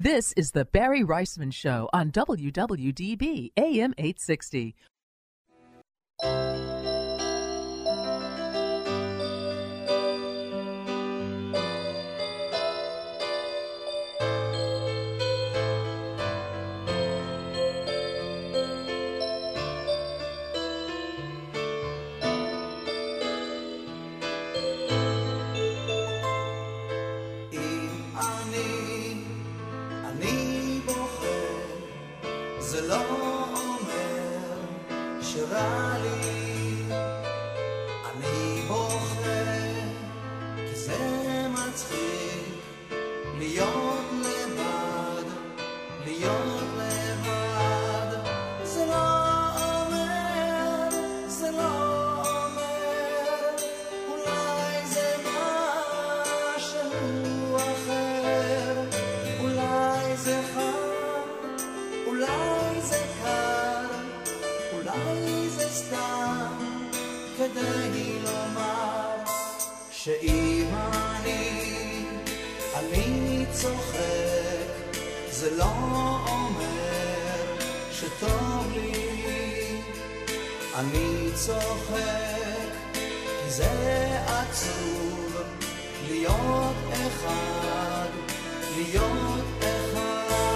This is the Barry Reisman Show on WWDB AM 860. זה לא אומר שרע לי, אני בוחר כי זה מצחיק להיות לבד, להיות לבד. זה לא אומר, זה לא אומר, אולי זה משהו אחר, אולי זה אולי זה קר, אולי זה סתם כדי לומר שאם אני צוחק זה לא אומר שטוב לי, אני צוחק כי זה עצוב להיות אחד, להיות אחד.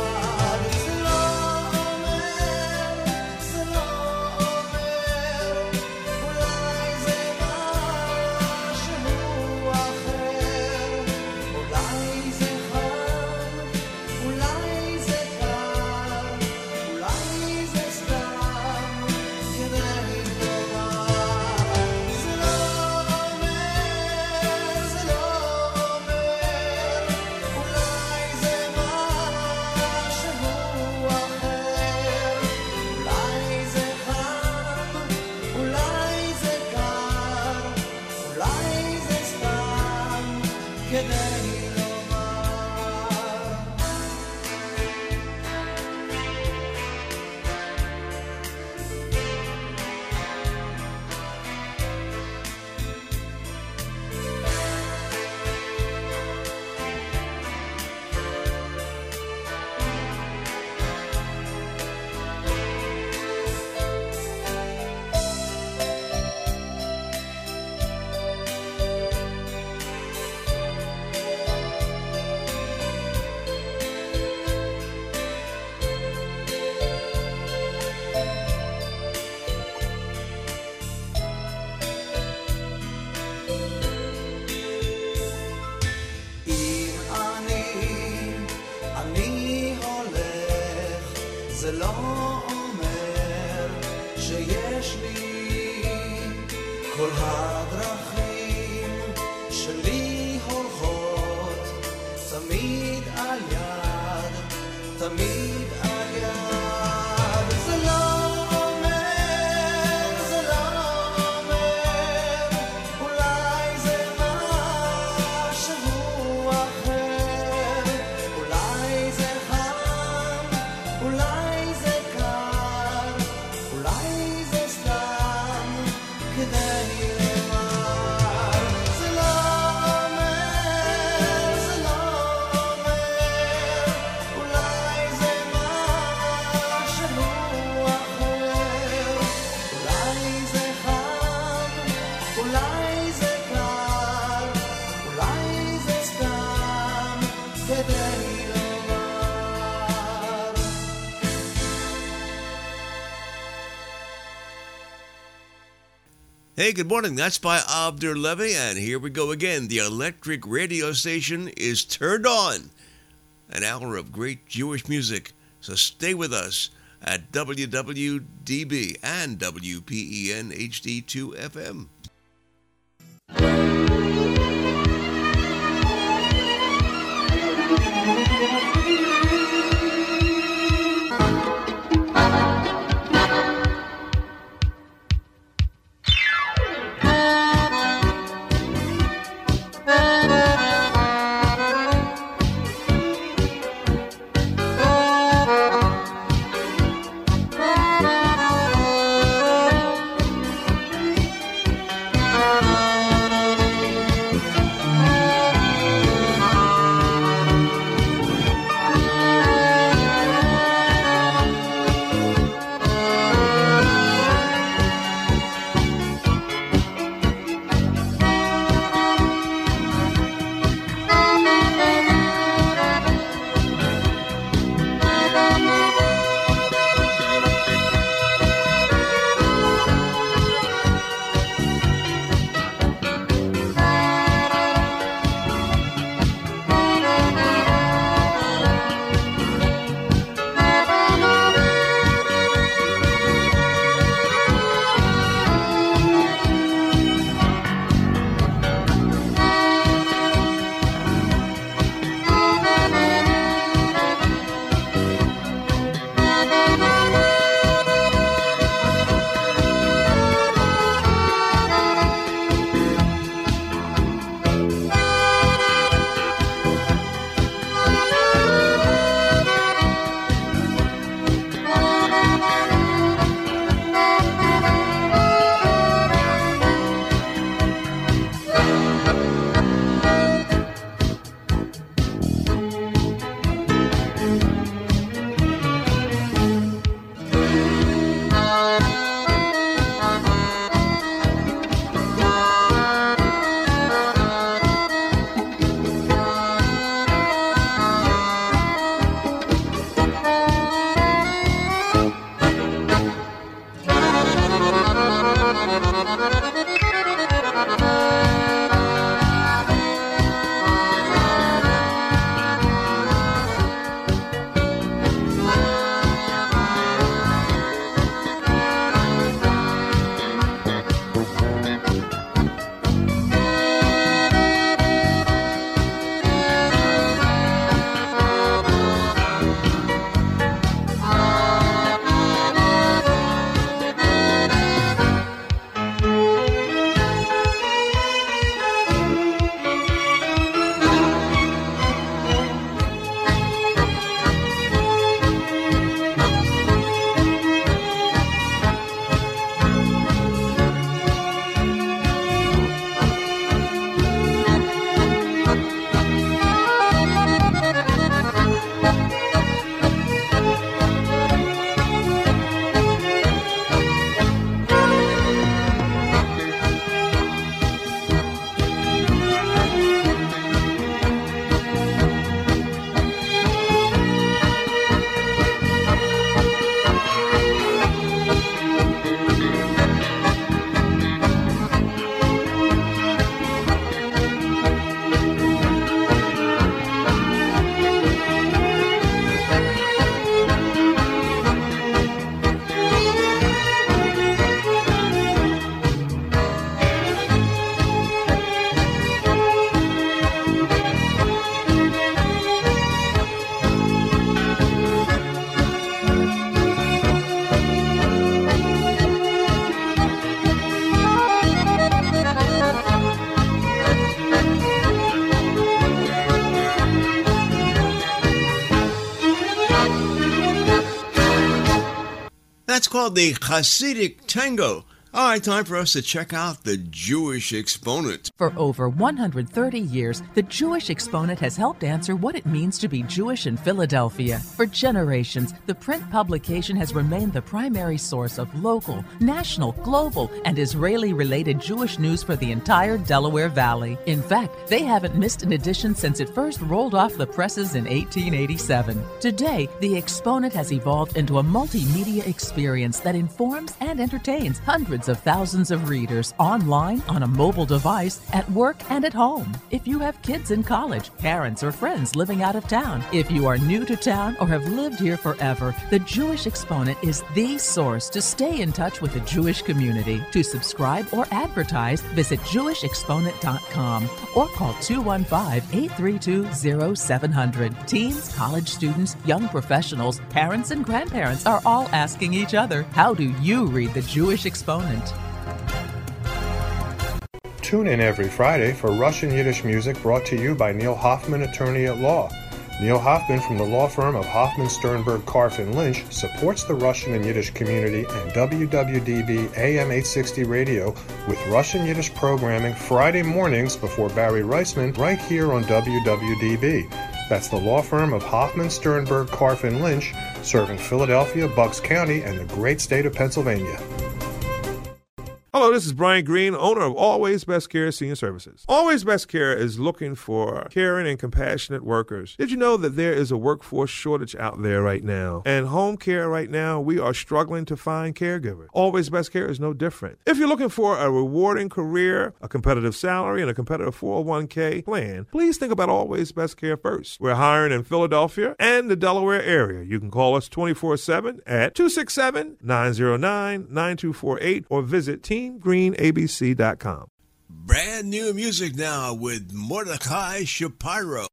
זה לא אומר שיש לי כל הדרכים שלי הולכות תמיד על יד, תמיד על יד. זה לא אומר, זה לא אומר, אולי זה משהו אחר, אולי זה חם, אולי Hey, good morning. That's by Avner Levy, and here we go again. The electric radio station is turned on. An hour of great Jewish music. So stay with us at WWDB and WPEN HD2 FM. that's called the Hasidic Tango. All right, time for us to check out the Jewish Exponent. For over 130 years, the Jewish Exponent has helped answer what it means to be Jewish in Philadelphia. For generations, the print publication has remained the primary source of local, national, global, and Israeli-related Jewish news for the entire Delaware Valley. In fact, they haven't missed an edition since it first rolled off the presses in 1887. Today, the Exponent has evolved into a multimedia experience that informs and entertains hundreds of thousands of readers online, on a mobile device, at work, and at home. If you have kids in college, parents, or friends living out of town, if you are new to town or have lived here forever, the Jewish Exponent is the source to stay in touch with the Jewish community. To subscribe or advertise, visit jewishexponent.com or call 215-832-0700. Teens, college students, young professionals, parents, and grandparents are all asking each other, how do you read the Jewish Exponent? Tune in every Friday for Russian Yiddish music brought to you by Neil Hoffman, attorney at law. Neil Hoffman from the law firm of Hoffman, Sternberg, Karf, and Lynch supports the Russian and Yiddish community and WWDB AM 860 radio with Russian Yiddish programming Friday mornings before Barry Reisman right here on WWDB. That's the law firm of Hoffman, Sternberg, Karf, and Lynch, serving Philadelphia, Bucks County, and the great state of Pennsylvania. Hello, this is Brian Green, owner of Always Best Care Senior Services. Always Best Care is looking for caring and compassionate workers. Did you know that there is a workforce shortage out there right now? And home care right now, we are struggling to find caregivers. Always Best Care is no different. If you're looking for a rewarding career, a competitive salary, and a competitive 401k plan, please think about Always Best Care first. We're hiring in Philadelphia and the Delaware area. You can call us 24/7 at 267-909-9248 or visit teamgreenabc.com. Brand new music now with Mordechai Shapiro.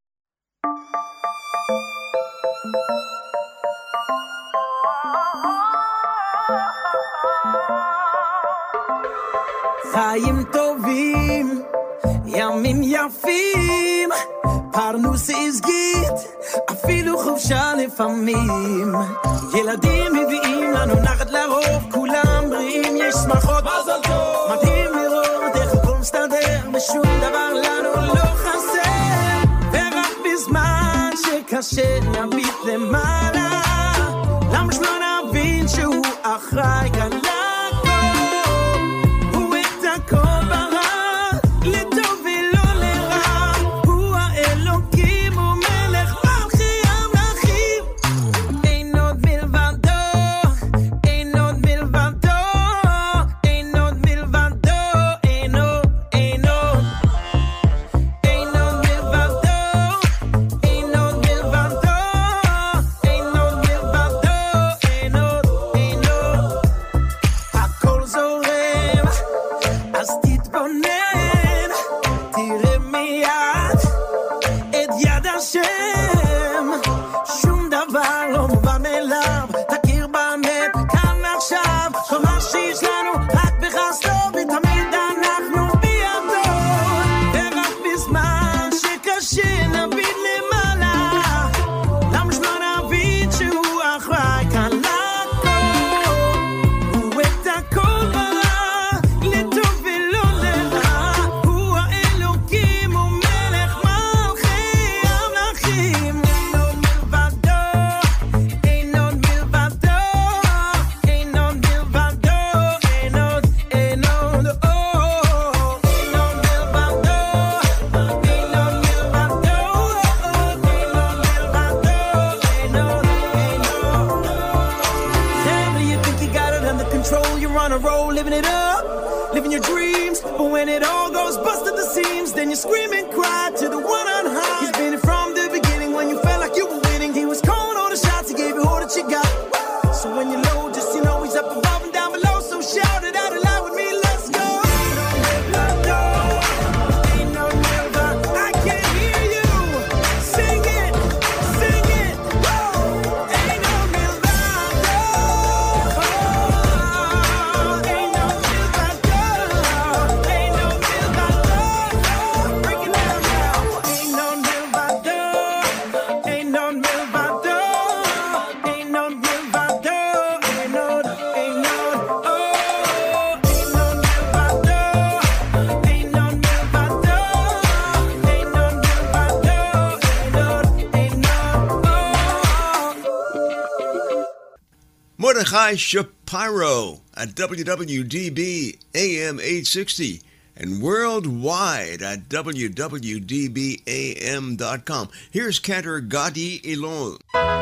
חיים טובים, ימים יפים, פרנוס הסגית, אפילו חופשה לפעמים. ילדים מביאים לנו נחת לרוב, כולם בריאים, יש שמחות, מזל טוב. מדהים לראות איך הכל מסתדר, ושום דבר לנו לא חסר. ורק בזמן שקשה נביט למעלה, למה שלא נבין שהוא אחראי כאן לכל, הוא את הכל ברא, לטוב ולא לרע, הוא האלוקים, הוא מלך מלכי המלכים. אין עוד מלבדו, אין עוד מלבדו, אין עוד מלבדו, אין עוד, אין עוד, אין עוד מלבדו, אין עוד מלבדו, אין עוד מלבדו, אין עוד, אין עוד. הכל זורם, אז תתבונן, תראה מיד את יד השם, שום דבר לא מובן מאליו, תכיר באמת כאן ועכשיו, כל מה שיש לנו רק בחסדו, ותמיד אנחנו בידו, ורק בזמן שקשה נביט למעלה, למה שלא נבין שהוא אחראי כאן לכל, הוא את הכל ברא, לטוב ולא לרע, הוא האלוקים, הוא מלך מלכי המלכים. אין עוד מלבדו, אין עוד מלבדו, אין עוד, אין עוד, אין עוד, אין עוד מלבדו, אין עוד מלבדו, אין עוד מלבדו, אין עוד, אין עוד. Never you think you got it under control, you're on a roll, living it up, living your dreams, but when it all goes bust at the seams, then you scream and cry to the one on high. He's been it from the beginning, when you felt like you were winning, he was calling all the shots, he gave you all that you got. So when you're low, just you know he's up above and down below, so shout it out aloud with me, let's go. Ain't no milbado, I can't hear you, sing it, sing it, ain't no milbado, ain't no milbado, ain't no milbado, break it down now. Mordechai Shapiro at WWDB AM 860 and worldwide at www.dbam.com. Here's Cantor Gadi Elon.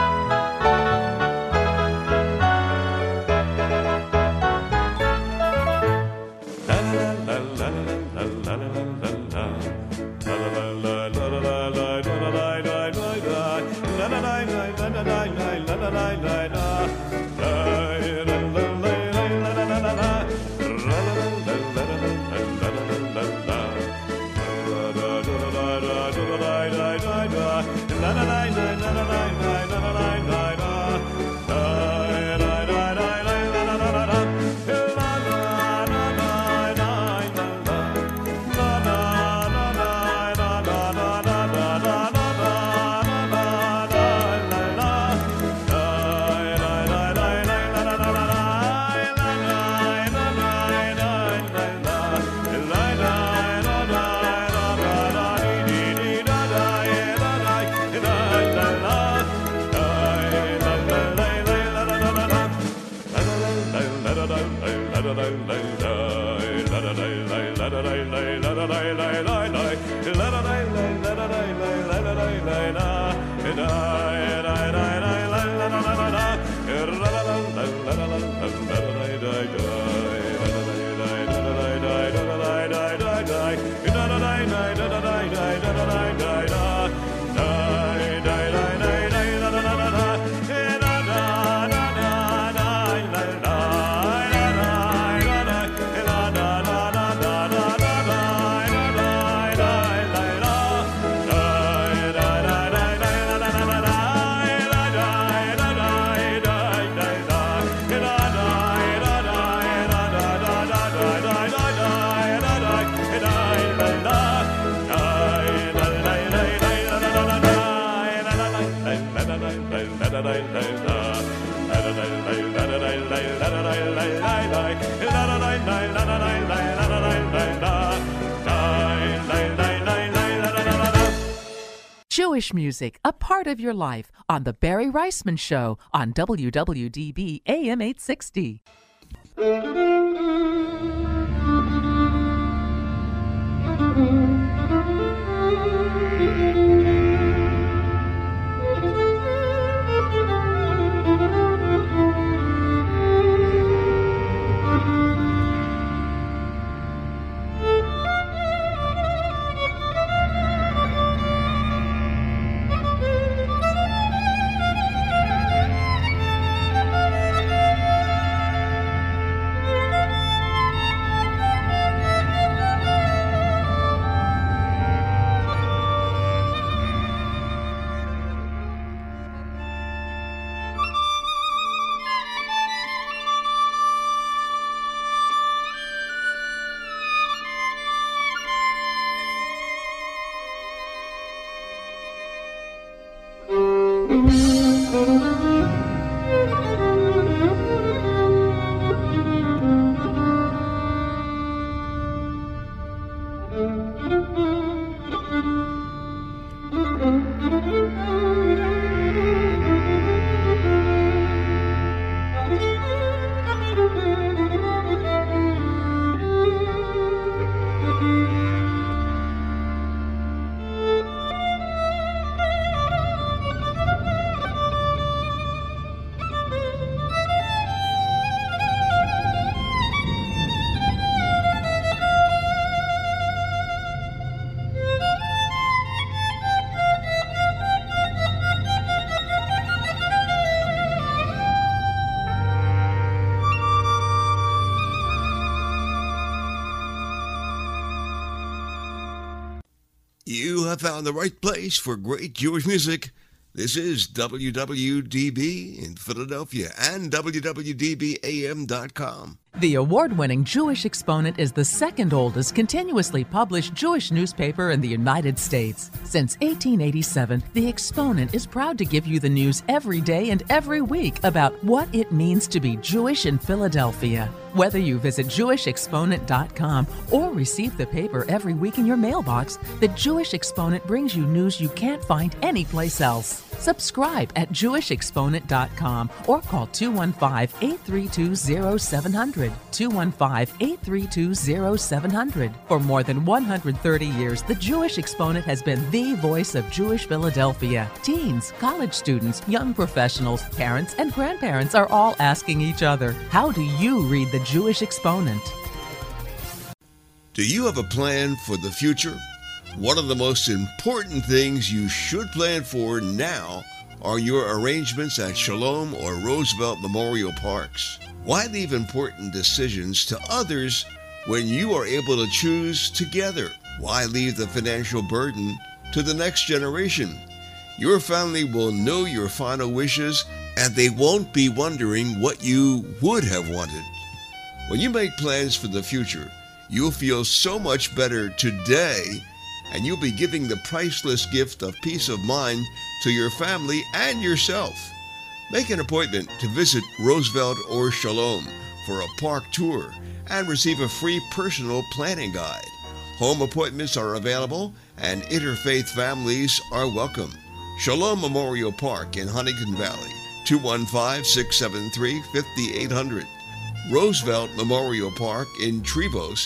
Jewish music, a part of your life, on The Barry Reisman Show on WWDB AM 860. You have found the right place for great Jewish music. This is WWDB in Philadelphia and WWDBAM.com. The award-winning Jewish Exponent is the second oldest continuously published Jewish newspaper in the United States. Since 1887, The Exponent is proud to give you the news every day and every week about what it means to be Jewish in Philadelphia. Whether you visit JewishExponent.com or receive the paper every week in your mailbox, the Jewish Exponent brings you news you can't find anyplace else. Subscribe at jewishexponent.com or call 215-832-0700, 215-832-0700. For more than 130 years, the Jewish Exponent has been the voice of Jewish Philadelphia. Teens, college students, young professionals, parents, and grandparents are all asking each other, how do you read the Jewish Exponent? Do you have a plan for the future? One of the most important things you should plan for now are your arrangements at Shalom or Roosevelt Memorial Parks. Why leave important decisions to others when you are able to choose together? Why leave the financial burden to the next generation? Your family will know your final wishes, and they won't be wondering what you would have wanted. When you make plans for the future, you'll feel so much better today, and you'll be giving the priceless gift of peace of mind to your family and yourself. Make an appointment to visit Roosevelt or Shalom for a park tour and receive a free personal planning guide. Home appointments are available and interfaith families are welcome. Shalom Memorial Park in Huntington Valley, 215-673-5800. Roosevelt Memorial Park in Trevose,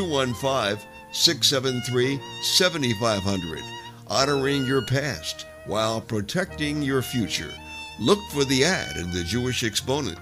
215-673-7500. Honoring your past while protecting your future. Look for the ad in the Jewish Exponent.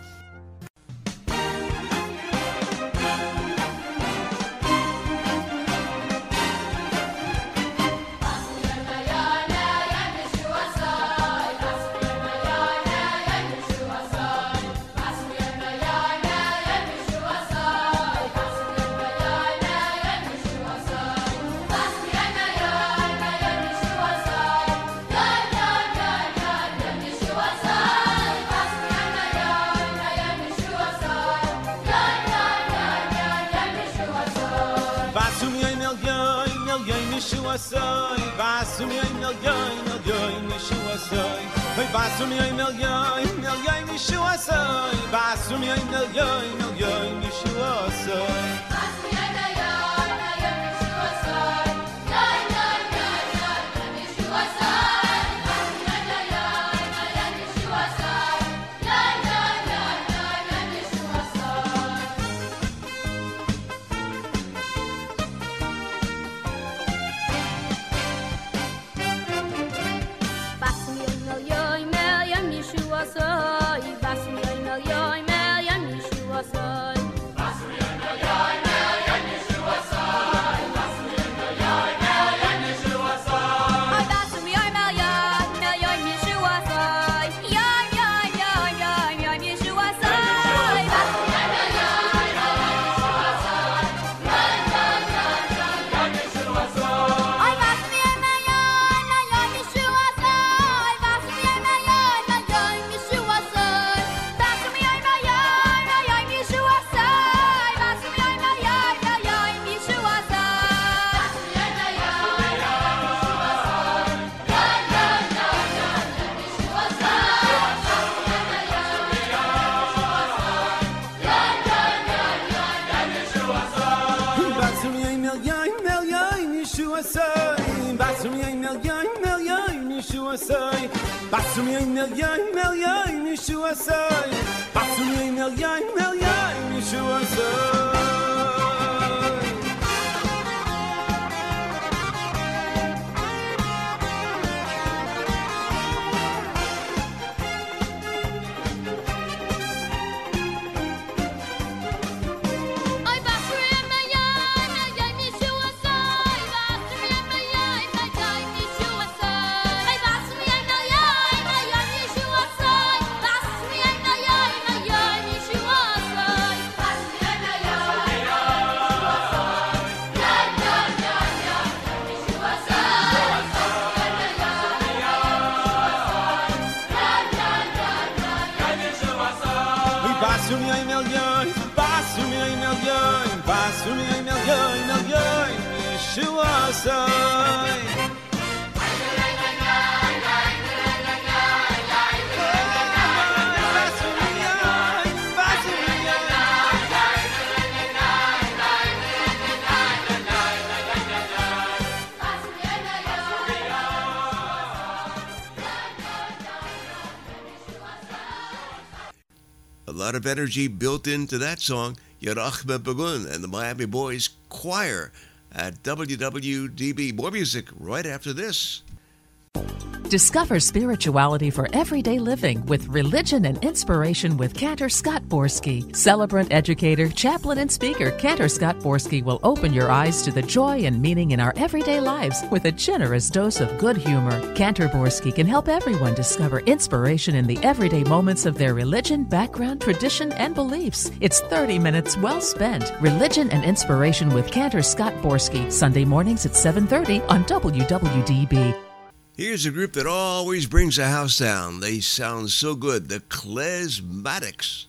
A lot of energy built into that song, Yerach Begun and the Miami Boys Choir at WWDB. More music right after this. Discover spirituality for everyday living with Religion and Inspiration with Cantor Scott Borski. Celebrant, educator, chaplain, and speaker, Cantor Scott Borski will open your eyes to the joy and meaning in our everyday lives with a generous dose of good humor. Cantor Borski can help everyone discover inspiration in the everyday moments of their religion, background, tradition, and beliefs. It's 30 minutes well spent. Religion and Inspiration with Cantor Scott Borski, Sunday mornings at 7:30 on WWDB. Here's a group that always brings a house down. They sound so good, the Klezmatics.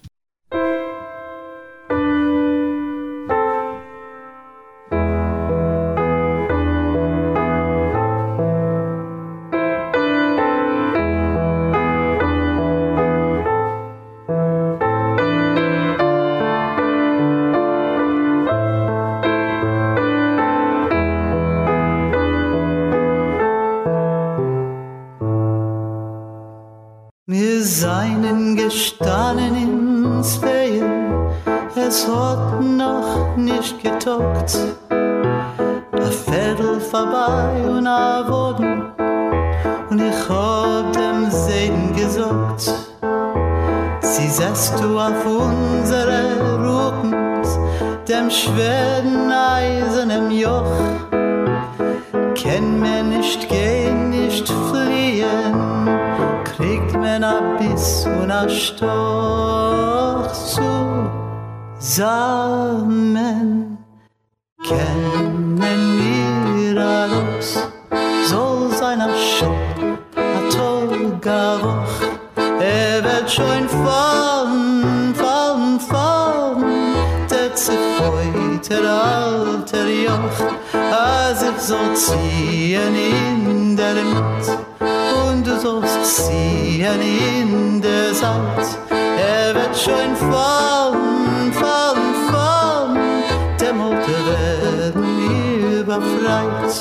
Seinen gestanden ins Feier, es hat noch nicht getockt. A Viertel vorbei und a Woden, und ich hab dem Seiden gesagt, sie setzt du auf unsere Rücken, dem schweren eisernen Joch. Kenn mir nicht gehen, nicht fliehen, kriegt man a Biss und a Stoch zusammen. Kennen wir alles, soll sein a Schock, a Tolga Woch. Wird schon fallen, fallen, fallen, der zerfeute alte Joch. Als ich soll ziehen in der Mitte, und du sollst ziehen in der Seite. Wird schon fallen, fallen, fallen, der Mutter werden wir befreit.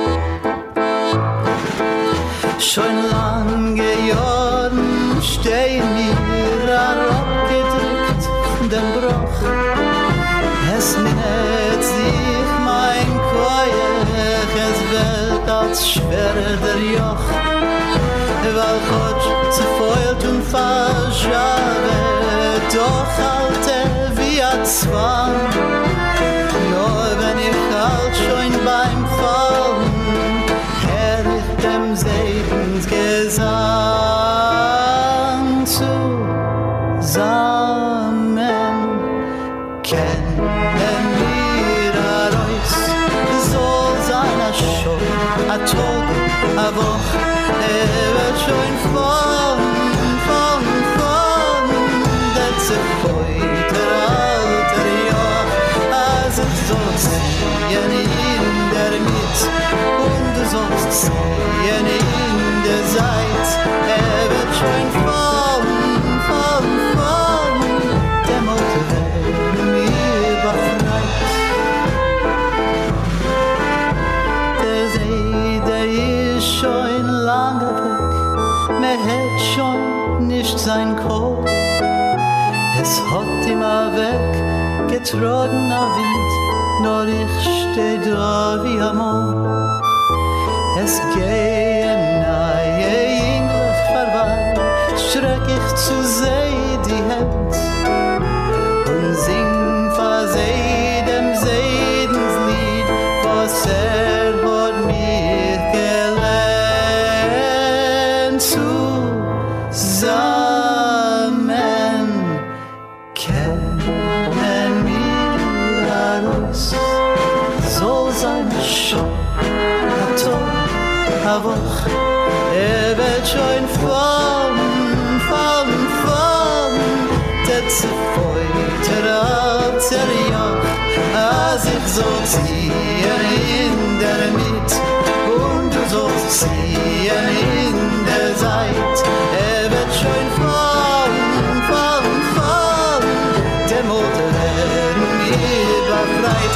Schon lange Jahren stehen wir abgedrückt von dem Bruch. Es minnet sich mein Koyach, es wird als schwerer der Joch. Weil Gott zerfeuert und verschabt, doch halte wie ein Zwang. Nur wenn ich halt schon beim Fallen, hör ich dem Segensgesang zusammen. Kennen wir uns, soll sein a Schock, a Tag, a Woch. Wird schon fallen, fallen, fallen, der zerfeute alte Joch. Als ich soll ziehen in der Mitte, und du sollst ziehen in der Seite. Wird schon fallen, fallen, fallen, der Mutter werden wir befreit. Der See, der ist schon lange weg, mir hätt schon nicht sein Kopf. Es hat immer weg getragen der Wind, nur ich steh da wie am Mond. Es gehen neue Engel vorbei, streck ich zu See die Hand und sing vor See dem Seidenslied, was hat mir gelernt. Zusammen kennen wir uns, soll sein schon a Tag, a Woch. Wird schon fallen, fallen, fallen, der zerfeute alte Joch. Als ich soll ziehen in der Mitte, und du sollst ziehen in der Seite. Wird schon fallen, fallen, fallen, der Mutter werden wir befreit.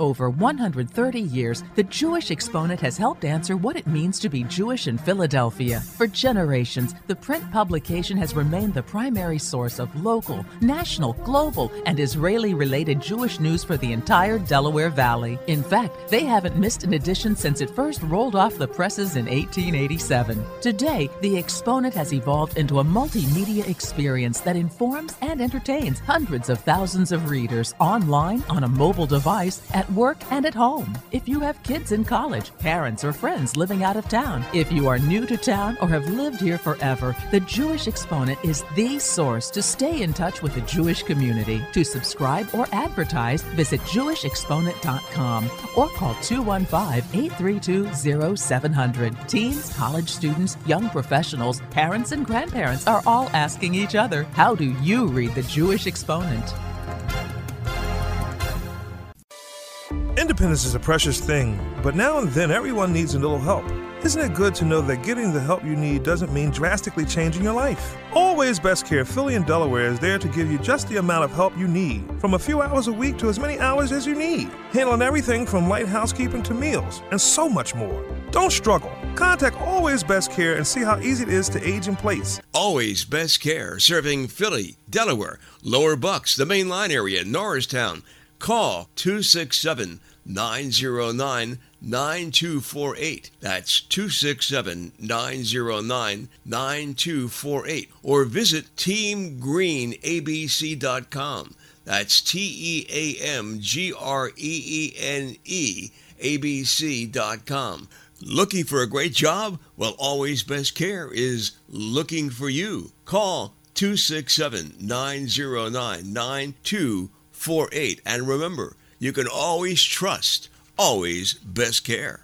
over 130 years, the Jewish Exponent has helped answer what it means to be Jewish in Philadelphia. For generations, the print publication has remained the primary source of local, national, global, and Israeli-related Jewish news for the entire Delaware Valley. In fact, they haven't missed an edition since it first rolled off the presses in 1887. Today, the Exponent has evolved into a multimedia experience that informs and entertains hundreds of thousands of readers online, on a mobile device, at work, and at home. If you have kids in college, parents or friends living out of town, if you are new to town or have lived here forever, the Jewish Exponent is the source to stay in touch with the Jewish community. To subscribe or advertise, visit jewishexponent.com or call 215-832-0700. Teens, college students, young professionals, parents, and grandparents are all asking each other, how do you read the Jewish Exponent? Independence is a precious thing, but now and then everyone needs a little help. Isn't it good to know that getting the help you need doesn't mean drastically changing your life? Always Best Care Philly and Delaware is there to give you just the amount of help you need, from a few hours a week to as many hours as you need, handling everything from light housekeeping to meals, and so much more. Don't struggle. Contact Always Best Care and see how easy it is to age in place. Always Best Care, serving Philly, Delaware, Lower Bucks, the Main Line area, Norristown. Call 267-909-9248. That's 267-909-9248. Or visit teamgreenabc.com. That's TEAMGREENE ABC.com. Looking for a great job? Well, Always Best Care is looking for you. Call 267-909-9248. And remember, you can always trust Always Best Care.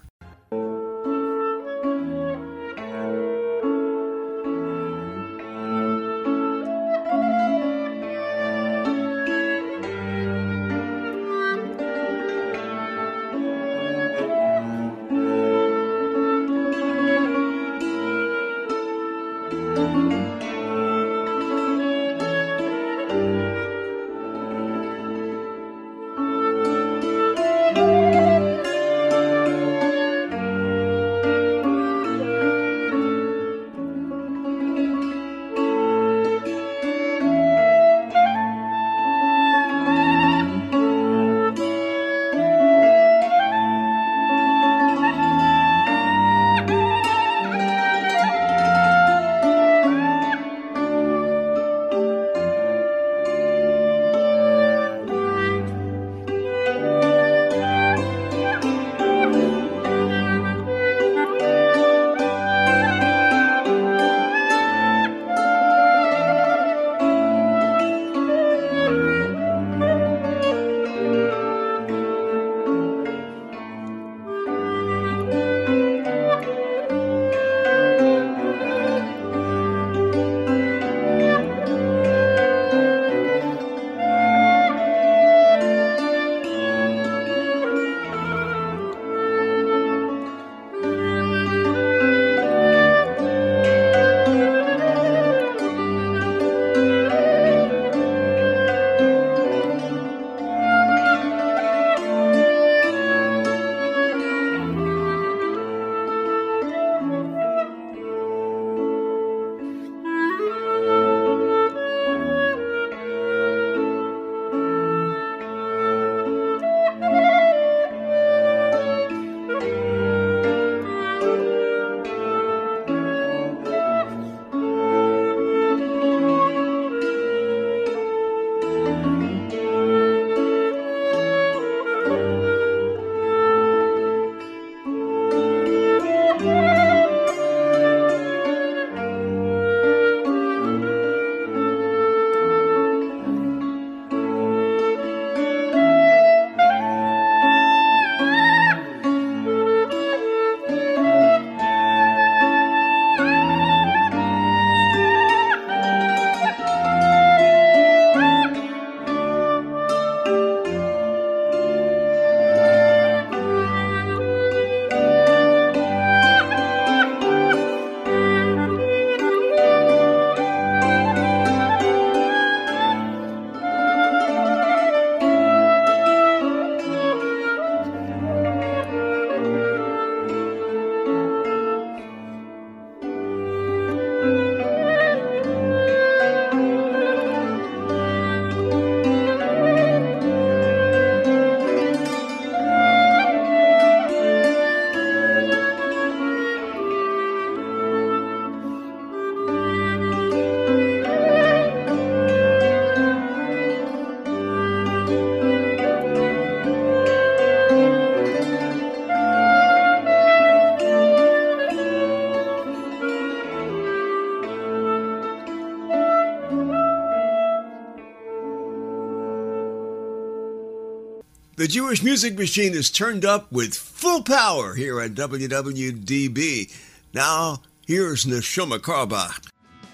The Jewish Music Machine is turned up with full power here at WWDB. Now, here's Neshama Karbach.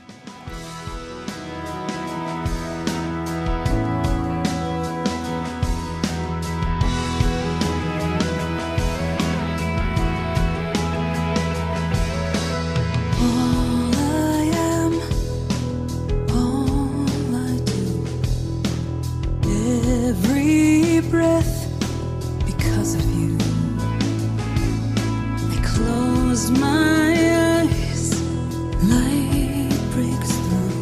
My eyes, light breaks through.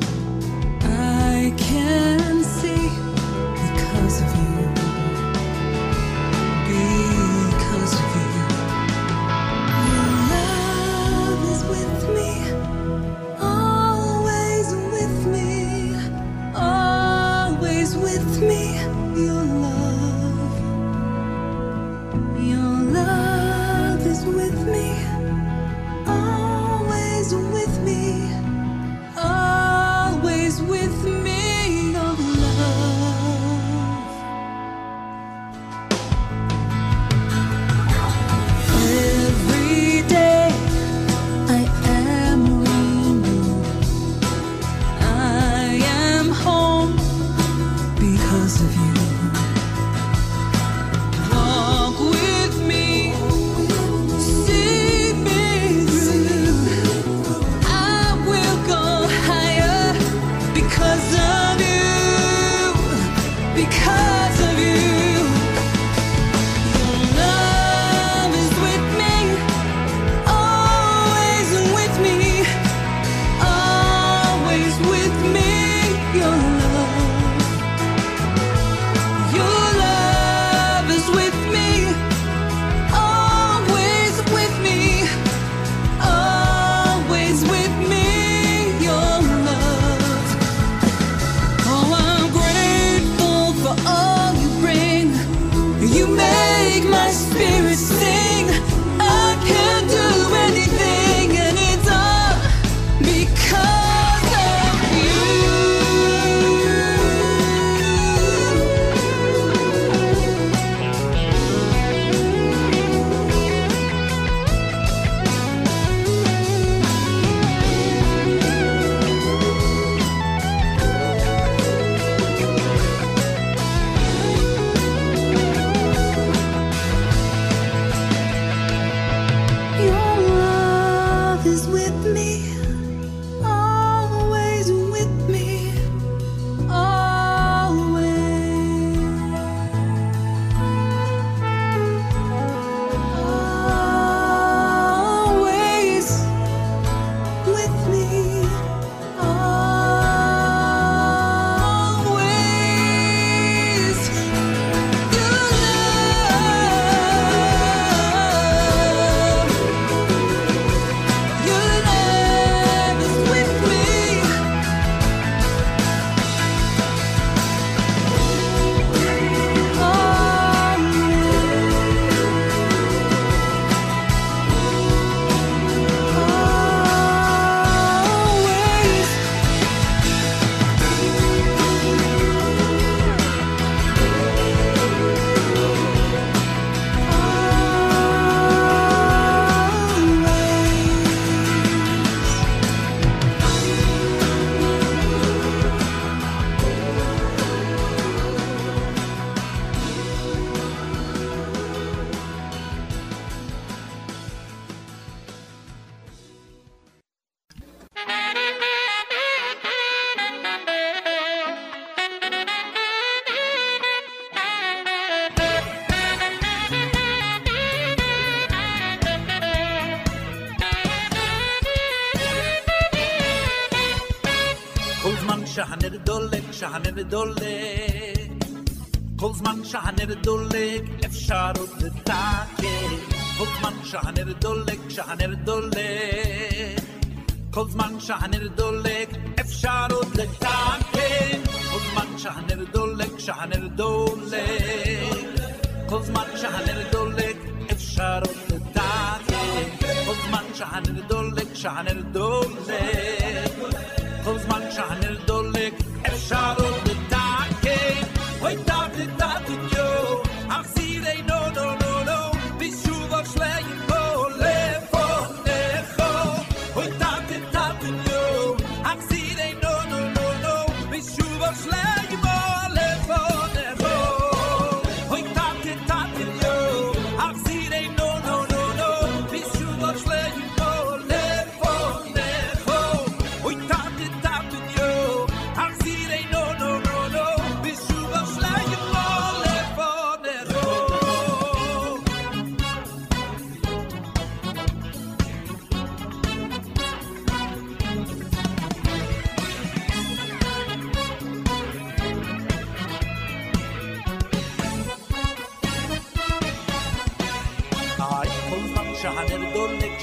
I can see because of you, because of you. Your love is with me, always with me, always with me. Your love is with me. Always with me, always with me, your love. Every day I am renewed. I am home because of you. Walk with me. Because of you, your love is with me, always with me, always with me. Your love is with me, always with me, always with me. Your love. Oh, I'm grateful for all you bring. You make my spirit sing. I can't do anything, and it's all because of you. Your love is with me, always with me, always, always with me, always. Your love is with me. כל זמן שהנר דולק, שהנר דולק, כל זמן שהנר דולק, אפשר עוד לתקן. כל זמן שהנר דולק, שהנר דולק, כל זמן שהנר דולק, אפשר עוד לתקן. כל זמן שהנר דולק, שהנר דולק, כל זמן שהנר דולק, אפשר עוד לתקן. כל זמן שהנר דולק, שהנר דולק, כל זמן שהנר דולק, אפשר עוד לתקן. אוי דעת דעת יו,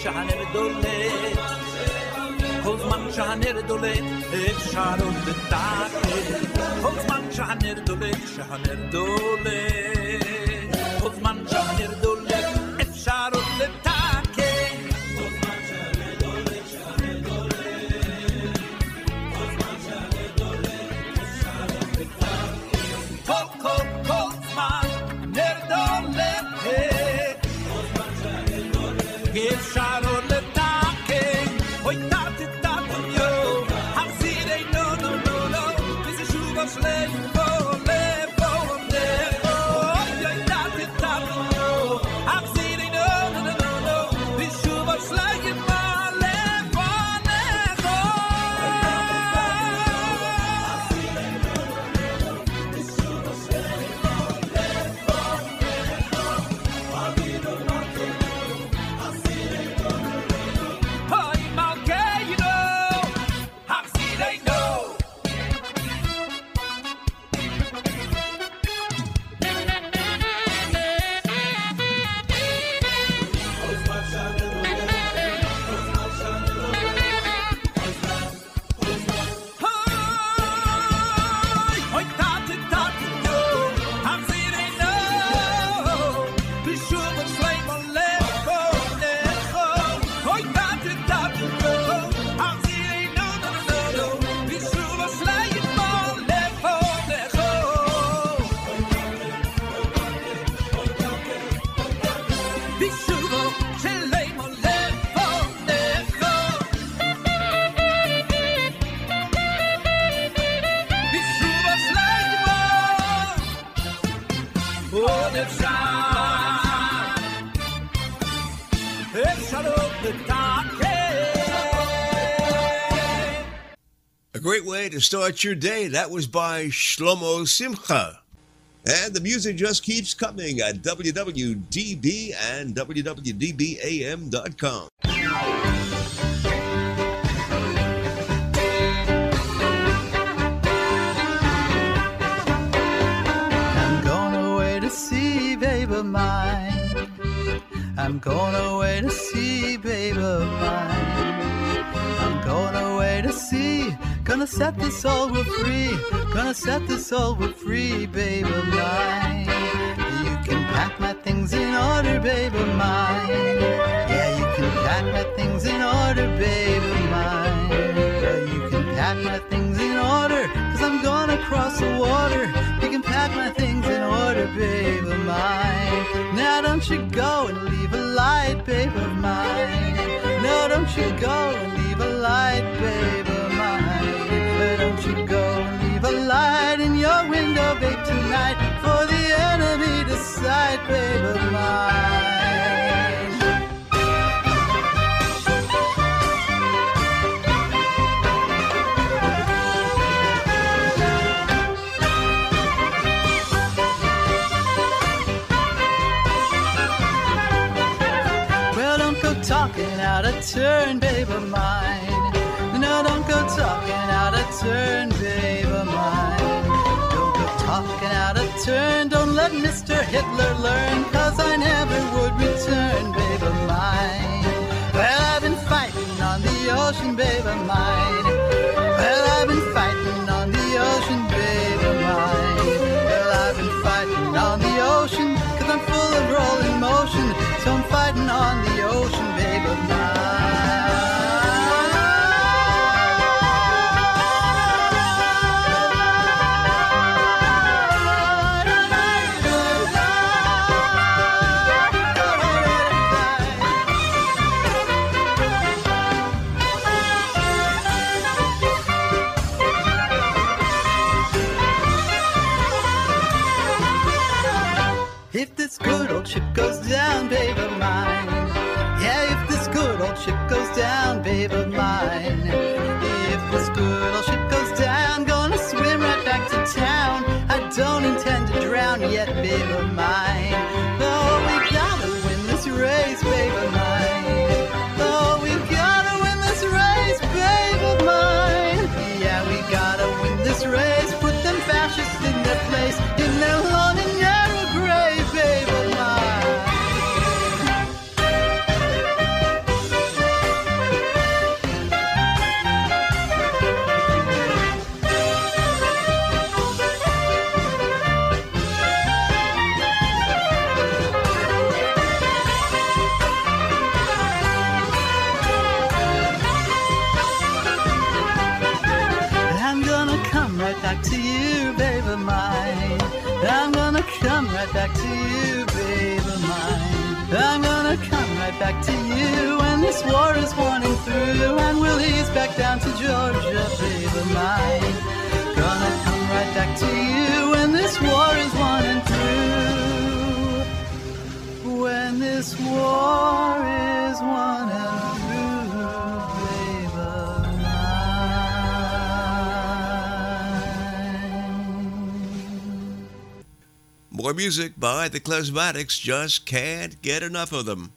שהנר דולק כל זמן שהנר דולק אפשר עוד לתקן כל זמן שהנר דולק כל זמן שהנר דולק אפשר עוד לתקן כל זמן שהנר דולק כל זמן שהנר דולק אפשר עוד לתקן כל זמן נר דולק כל זמן שהנר דולק אפשר עוד לתקן אוי תת יו החזירי נו וזה שוב אשלי A great way to start your day. That was by Shlomo Simcha. And the music just keeps coming at WWDB and WWDBAM.com. I'm going away to see babe of mine. I'm going away to see babe of mine. I'm going away to see. Gonna set this all world free. Gonna set this all world free, babe of mine. You can pack my things in order, babe of mine. Yeah, you can pack my things in order, babe of mine. Yeah, you can pack my things in order, 'cause I'm gonna cross the water. You can pack my things in order, babe of mine. Now don't you go and leave a light, babe of mine. No, don't you go and leave a light, babe of mine. Don't you go and leave a light in your window, babe, tonight, for the enemy to sight, babe of mine. Well, don't go talking out of turn, babe of mine. No, don't go talking out of turn, babe of mine. Don't go talking out of turn. Don't let Mr. Hitler learn, 'cause I never would return, babe of mine. Well, I've been fighting on the ocean, babe of mine. Well, I've been fighting on the ocean, babe of mine. Well, I've been fighting on the ocean, 'cause I'm full of rolling motion. So I'm fighting on the ocean, babe of mine. If this good old ship goes down, babe of mine. Yeah, if this good old ship goes down, babe of mine. If this good old ship goes down, gonna swim right back to town. I don't intend to drown yet, babe of mine. Though we gotta win this race, babe of mine. Though we gotta win this race, babe of mine. Yeah, we gotta win this race. Put them fascists in their place, in their long and narrow grave, babe of mine. back to you, baby mine. I'm gonna come right back to you when this war is won and through, and we'll ease back down to Georgia, baby mine. Gonna come right back to you when this war is won and through. When this war is won and more music by the Klezmatics, just can't get enough of them.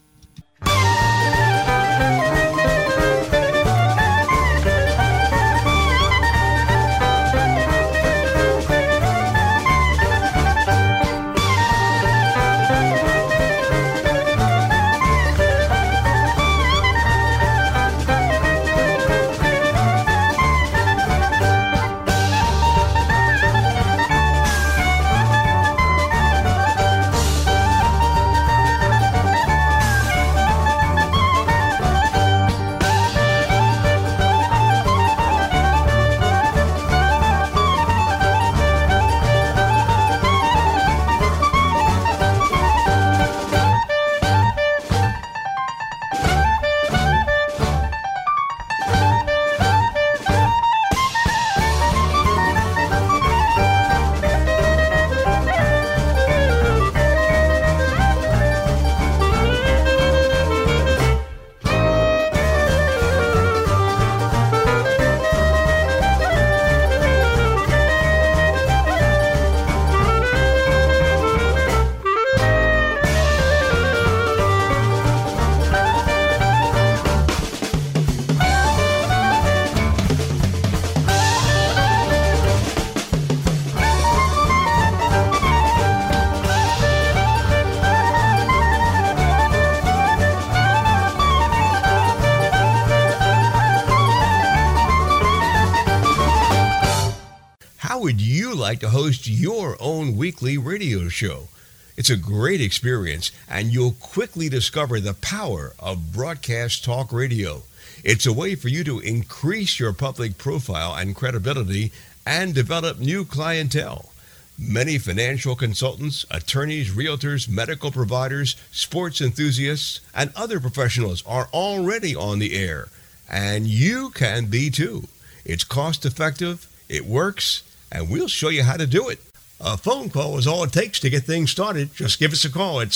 Like to host your own weekly radio show. It's a great experience, and you'll quickly discover the power of broadcast talk radio. It's a way for you to increase your public profile and credibility and develop new clientele. Many financial consultants, attorneys, realtors, medical providers, sports enthusiasts, and other professionals are already on the air, and you can be too. It's cost effective, it works, and we'll show you how to do it. A phone call is all it takes to get things started. Just give us a call at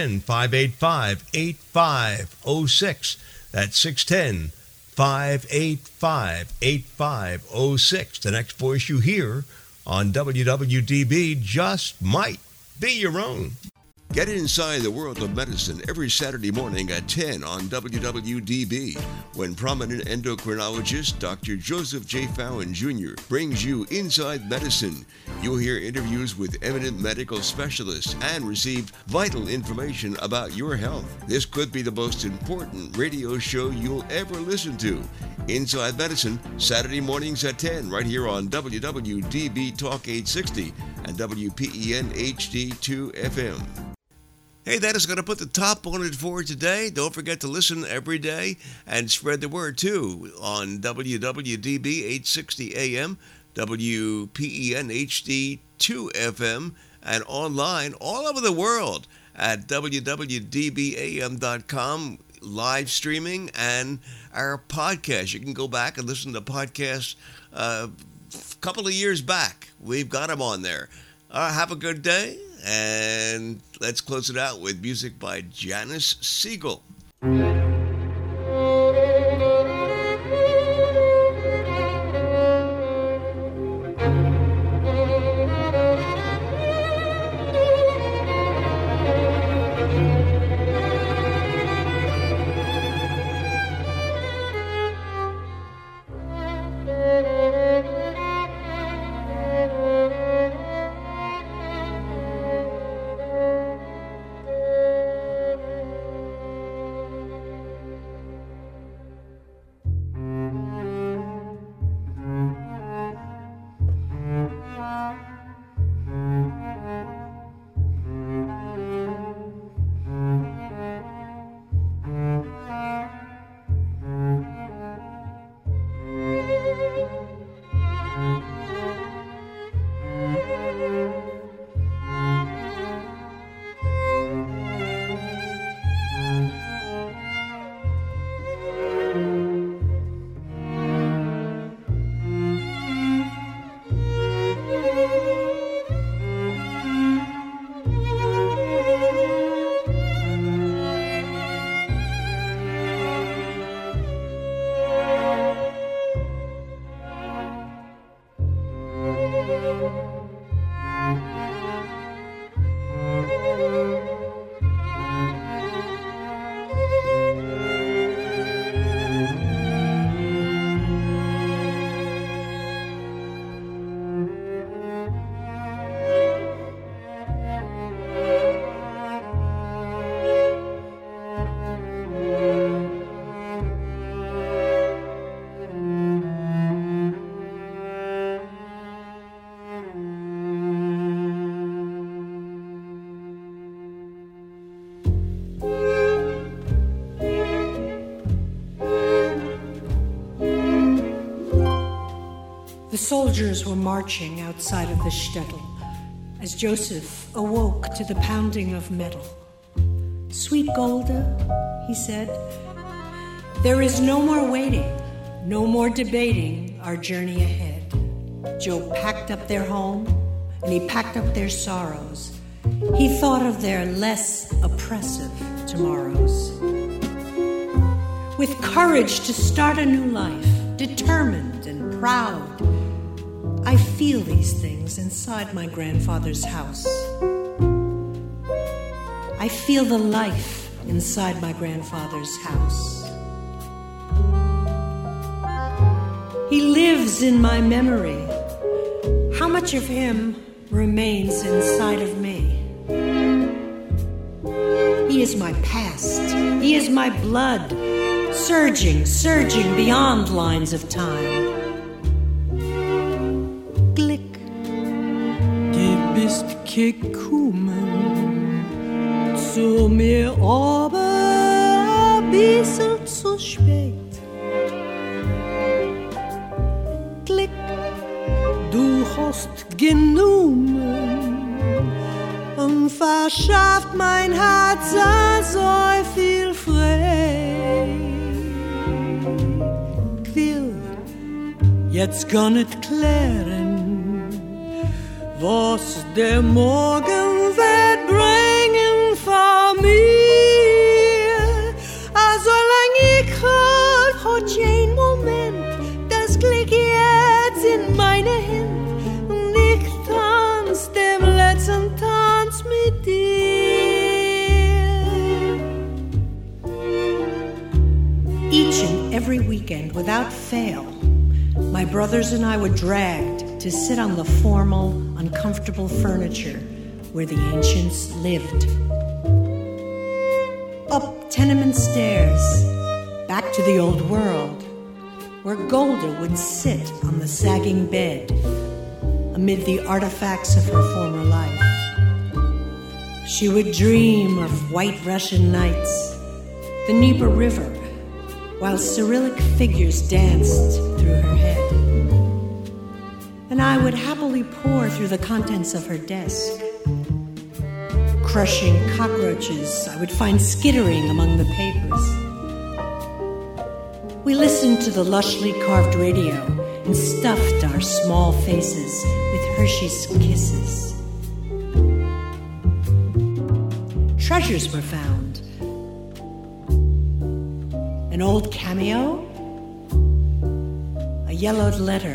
610-585-8506. That's 610-585-8506. The next voice you hear on WWDB just might be your own. Get inside the world of medicine every Saturday morning at 10 on WWDB when prominent endocrinologist Dr. Joseph J. Fallon Jr. brings you Inside Medicine. You'll hear interviews with eminent medical specialists and receive vital information about your health. This could be the most important radio show you'll ever listen to. Inside Medicine, Saturday mornings at 10 right here on WWDB Talk 860 and WPEN HD2 FM. Hey, that is going to put the top on it for today. Don't forget to listen every day and spread the word, too, on WWDB 860 AM, WPEN HD2 FM, and online all over the world at www.dbam.com, live streaming, and our podcast. You can go back and listen to podcasts a couple of years back. We've got them on there. Have a good day. And let's close it out with music by Janice Siegel. The soldiers were marching outside of the shtetl as Joseph awoke to the pounding of metal. "Sweet Golda," he said, "there is no more waiting, no more debating our journey ahead." Joe packed up their home, and he packed up their sorrows. He thought of their less oppressive tomorrows. With courage to start a new life, determined and proud, I feel these things inside my grandfather's house. I feel the life inside my grandfather's house. He lives in my memory. How much of him remains inside of me? He is my past. He is my blood, surging beyond lines of time. Glick. Du bist gekommen zu mir, aber ein bisschen zu spät. Klick. Du hast genommen und verschafft mein Herz so viel Freude. Ich will jetzt gar nicht klären, was der Morgen wird bringen von mir. Solange ich hat jeden Moment das Glück jetzt in meine Hände. Dem letzten Tanz mit dir. Each and every weekend, without fail, my brothers and I were dragged to sit on the formal, uncomfortable furniture where the ancients lived. Up tenement stairs, back to the old world, where Golda would sit on the sagging bed amid the artifacts of her former life. She would dream of white Russian nights, the Dnieper River, while Cyrillic figures danced through her head. And I would happily pore through the contents of her desk. Crushing cockroaches, I would find skittering among the papers. We listened to the lushly carved radio and stuffed our small faces with Hershey's kisses. Treasures were found. An old cameo, a yellowed letter,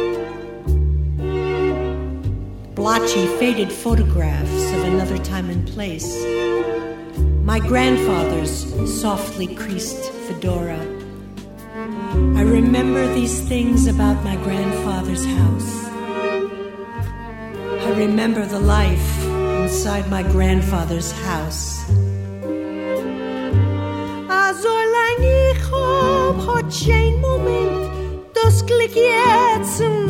blotchy, faded photographs of another time and place, my grandfather's softly creased fedora. I remember these things about my grandfather's house. I remember the life inside my grandfather's house. Zolang ich hab, hat kein Moment das Glück jetzt in